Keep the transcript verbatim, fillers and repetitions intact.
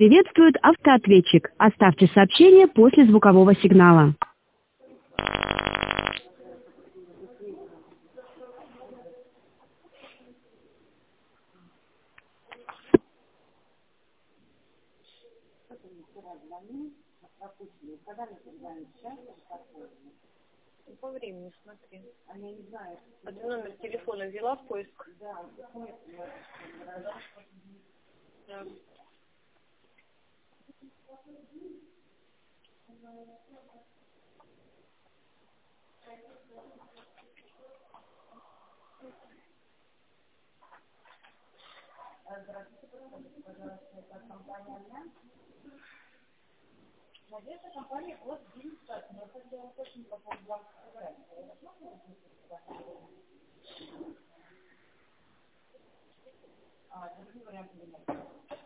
Приветствует автоответчик. Оставьте сообщение после звукового сигнала. По времени смотри. А ты номер телефона ввела в поиск? Да. Надежда, компания от Бинстат. Но это дело очень по поводу банка. А, это вариант.